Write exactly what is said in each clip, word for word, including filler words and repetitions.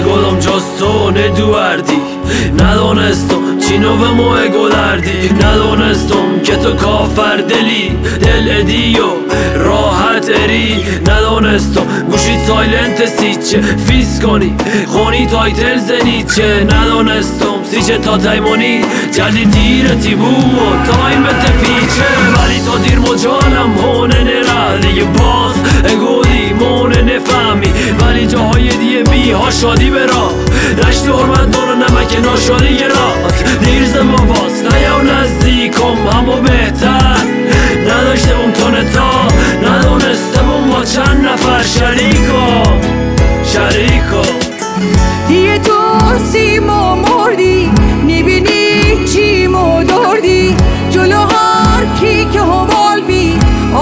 گلم جز تو ندوردی ندانستم چی نو به موه گلردی ندانستم که تو کافر دلی دل ادی و راحت اری ندانستم گوشی سایلنت سیچه فیس کنی خونی تایتل زنی چه ندانستم سیچه تا تایمونی جلدی دیرتی بو و تایم تفیچه ولی تا دیر مجالم هونه نره دیگه باز اگودی مونه نفهمی ولی جاهای دیگه بی ها شادی برا رشت حرمت دارو نمک ناشادی گرات دیر زمان واست نیاو نزدیکم همو بهتر نداشته اون تونتا ندانسته بون با چند نفر شریکو شریکو دیگه تو سیما مردی میبینی چیمو دردی جلو هر کی که حوال بی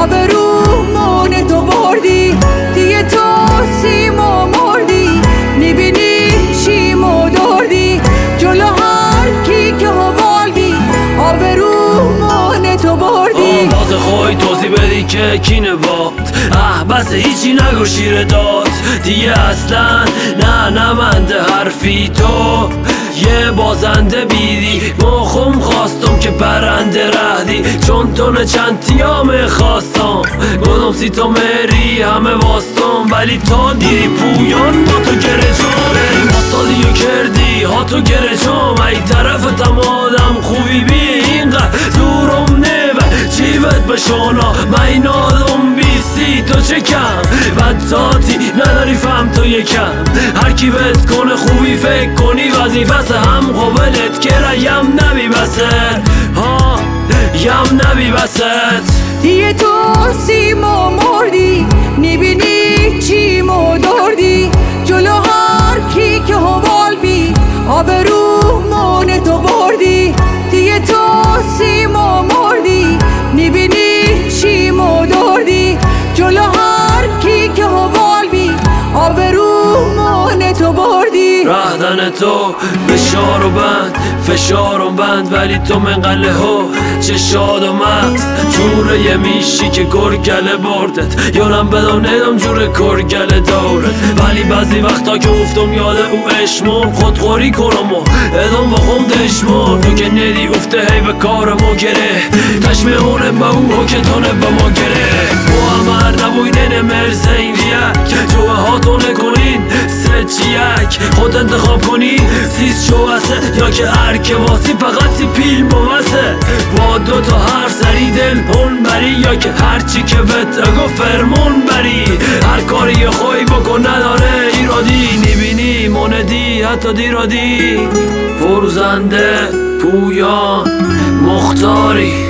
آبرومون تو بردی دیگه تو سیما مردی میبینی چیمو دردی جلو هر کی که حوال بی آبرومون تو بردی باز خوی توضیح بدی که کی نباد اه بس هیچی نگو شیر داد دیگه اصلا نه نمنده حرفی تو یه بازنده بیدی مخم خواستم که برنده رهدی چون تو نه چند تیامه خواستم گلم سی تا مری همه واستم ولی تا دیری پویان با تو گره جام مستادیو کردی ها تو گره جام ای طرف تم آدم خوبی بی اینقدر زورم نوه چیوت بشانا من آدم بیستی تو چه کم بد ذاتی نداری فهم تو یکم هر کی بهت کنه خوبی فکر کنی وظیفه هم قبلت که یم نبی بست ها یم نبی بست دیگه تو سیما مردی میبینی چیمو دردی جلو هر کی که حوال بی آبرومون تو بردی دیگه تو سیما مردی میبینی چیمو دردی جلو هر کی که حوال بی آبرومون تو بردی رهدن تو بشار و بند فشارم بند ولی تو منقله ها چه شاد و مست جوره یه میشی که گرگله بردت یارم بدم ندم جوره کرگله دورت ولی بعضی وقتا که افتم یاد او اشمون خودخوری کنم و ادام با خم دشمون تو که ندی افته هی به کارمو گره تشمهونه با او که تونه با ما گره با همه نبوینه مرزه این ریک جوه ها تو نکنین سه چیک خود انتخاب کنی سیز شوسه یا که ارکه واسی فقط سی پیل بوسه با دو تا هر سری دل اون بری یا که هرچی که بهت اگو فرمون بری هر کاری خوی بکن نداره ایرادی نبینی موندی حتی دیرادی فرزنده پویان مختاری